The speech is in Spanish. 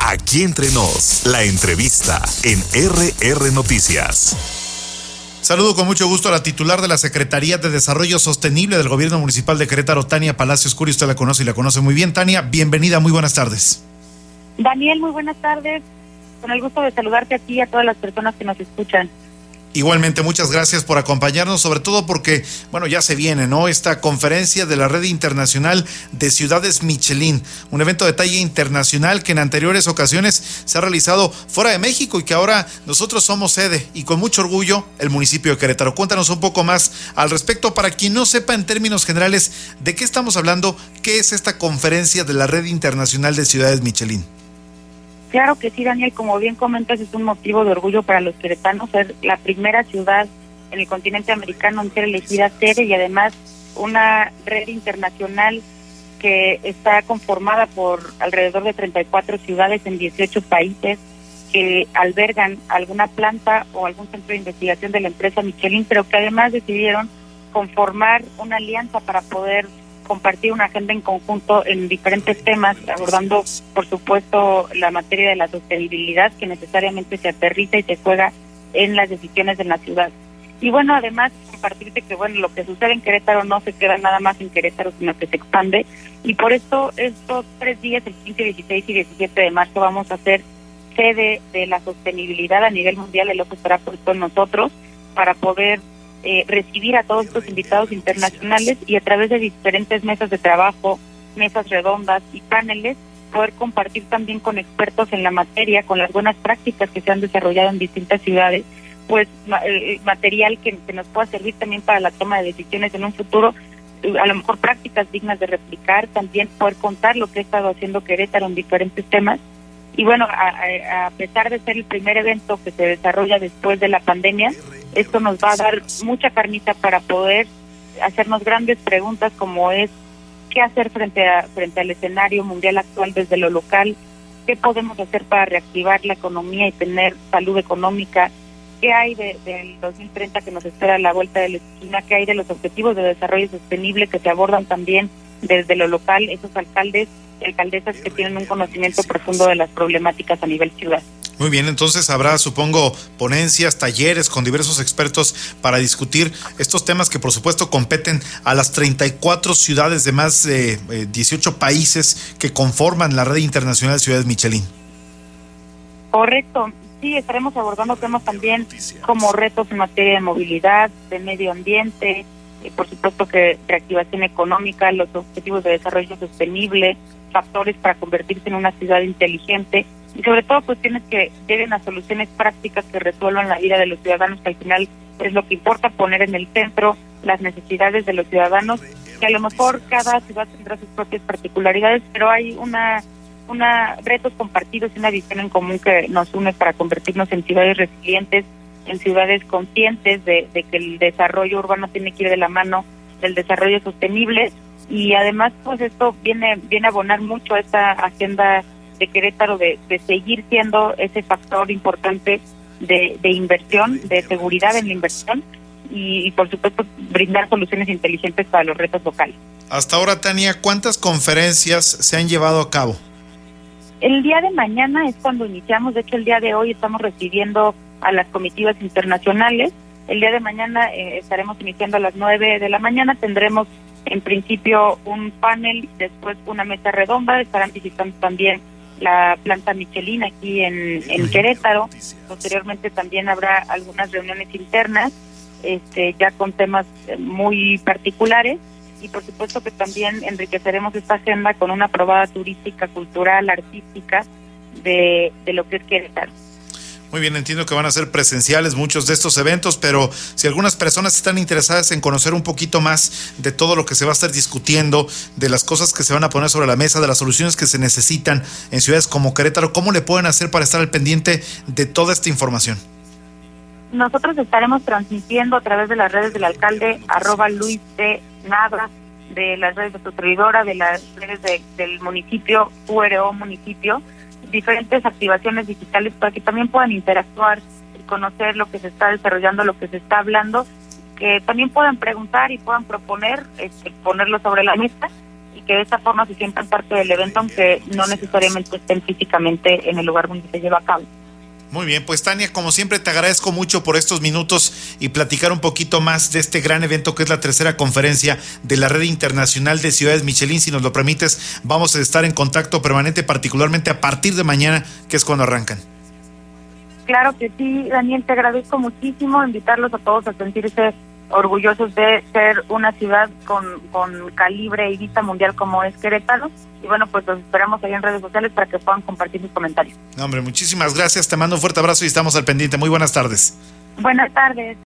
Aquí entre nos, la entrevista en RR Noticias. Saludo con mucho gusto a la titular de la Secretaría de Desarrollo Sostenible del Gobierno Municipal de Querétaro, Tania Palacios Curi. Usted la conoce y la conoce muy bien. Tania, bienvenida, muy buenas tardes. Daniel, muy buenas tardes. Con el gusto de saludarte aquí y a todas las personas que nos escuchan. Igualmente, muchas gracias por acompañarnos, sobre todo porque, bueno, ya se viene, ¿no? Esta conferencia de la Red Internacional de Ciudades Michelin, un evento de talla internacional que en anteriores ocasiones se ha realizado fuera de México y que ahora nosotros somos sede y con mucho orgullo el municipio de Querétaro. Cuéntanos un poco más al respecto para quien no sepa en términos generales de qué estamos hablando, qué es esta conferencia de la Red Internacional de Ciudades Michelin. Claro que sí, Daniel, como bien comentas, es un motivo de orgullo para los queretanos ser la primera ciudad en el continente americano en ser elegida sede y además una red internacional que está conformada por alrededor de 34 ciudades en 18 países que albergan alguna planta o algún centro de investigación de la empresa Michelin, pero que además decidieron conformar una alianza para poder compartir una agenda en conjunto en diferentes temas, abordando, por supuesto, la materia de la sostenibilidad que necesariamente se aterriza y se juega en las decisiones de la ciudad. Y bueno, además, compartirte que bueno, lo que sucede en Querétaro no se queda nada más en Querétaro, sino que se expande. Y por esto, estos 3 días, el 15, 16 y 17 de marzo, vamos a ser sede de la sostenibilidad a nivel mundial. El ojo estará puesto en nosotros para poder recibir a todos estos invitados internacionales y a través de diferentes mesas de trabajo, mesas redondas y paneles, poder compartir también con expertos en la materia, con las buenas prácticas que se han desarrollado en distintas ciudades, pues material que nos pueda servir también para la toma de decisiones en un futuro, a lo mejor prácticas dignas de replicar, también poder contar lo que ha estado haciendo Querétaro en diferentes temas. Y bueno, a pesar de ser el primer evento que se desarrolla después de la pandemia, esto nos va a dar mucha carnita para poder hacernos grandes preguntas como es qué hacer frente al escenario mundial actual desde lo local, qué podemos hacer para reactivar la economía y tener salud económica, qué hay del 2030 que nos espera a la vuelta de la esquina, qué hay de los objetivos de desarrollo sostenible que se abordan también desde lo local, esos alcaldes y alcaldesas que tienen un conocimiento profundo de las problemáticas a nivel ciudad. Muy bien, entonces habrá, supongo, ponencias, talleres con diversos expertos para discutir estos temas que por supuesto competen a las 34 ciudades de más de 18 países que conforman la Red Internacional de Ciudades Michelin. Correcto, sí, estaremos abordando temas también como retos en materia de movilidad, de medio ambiente, por supuesto que reactivación económica, los objetivos de desarrollo sostenible, factores para convertirse en una ciudad inteligente y sobre todo cuestiones que lleven a soluciones prácticas que resuelvan la vida de los ciudadanos, que al final es lo que importa, poner en el centro las necesidades de los ciudadanos, que a lo mejor cada ciudad tendrá sus propias particularidades, pero hay una retos compartidos y una visión en común que nos une para convertirnos en ciudades resilientes, en ciudades conscientes de que el desarrollo urbano tiene que ir de la mano del desarrollo sostenible. Y además pues esto viene a abonar mucho a esta agenda de Querétaro de seguir siendo ese factor importante de inversión, de seguridad en la inversión y por supuesto brindar soluciones inteligentes para los retos locales. Hasta ahora, Tania, ¿cuántas conferencias se han llevado a cabo? El día de mañana es cuando iniciamos, de hecho el día de hoy estamos recibiendo a las comitivas internacionales. El día de mañana estaremos iniciando a las 9 de la mañana, tendremos en principio un panel, después una mesa redonda, estarán visitando también la planta Michelin aquí en Querétaro. Posteriormente también habrá algunas reuniones internas, ya con temas muy particulares y por supuesto que también enriqueceremos esta agenda con una probada turística, cultural, artística de lo que es Querétaro. Muy bien, entiendo que van a ser presenciales muchos de estos eventos, pero si algunas personas están interesadas en conocer un poquito más de todo lo que se va a estar discutiendo, de las cosas que se van a poner sobre la mesa, de las soluciones que se necesitan en ciudades como Querétaro, ¿cómo le pueden hacer para estar al pendiente de toda esta información? Nosotros estaremos transmitiendo a través de las redes del alcalde, @Luis de Nava, de las redes de su servidora, de las redes del municipio, URO municipio, diferentes activaciones digitales para que también puedan interactuar y conocer lo que se está desarrollando, lo que se está hablando, que también puedan preguntar y puedan proponer, ponerlo sobre la mesa y que de esta forma se sientan parte del evento, aunque no necesariamente estén físicamente en el lugar donde se lleva a cabo. Muy bien, pues Tania, como siempre te agradezco mucho por estos minutos y platicar un poquito más de este gran evento que es la tercera conferencia de la Red Internacional de Ciudades Michelin. Si nos lo permites, vamos a estar en contacto permanente, particularmente a partir de mañana, que es cuando arrancan. Claro que sí, Daniel, te agradezco muchísimo, invitarlos a todos a sentirse orgullosos de ser una ciudad con calibre y vista mundial como es Querétaro. Y bueno, pues los esperamos ahí en redes sociales para que puedan compartir sus comentarios. No, hombre, muchísimas gracias, te mando un fuerte abrazo y estamos al pendiente. Muy buenas tardes. Buenas tardes.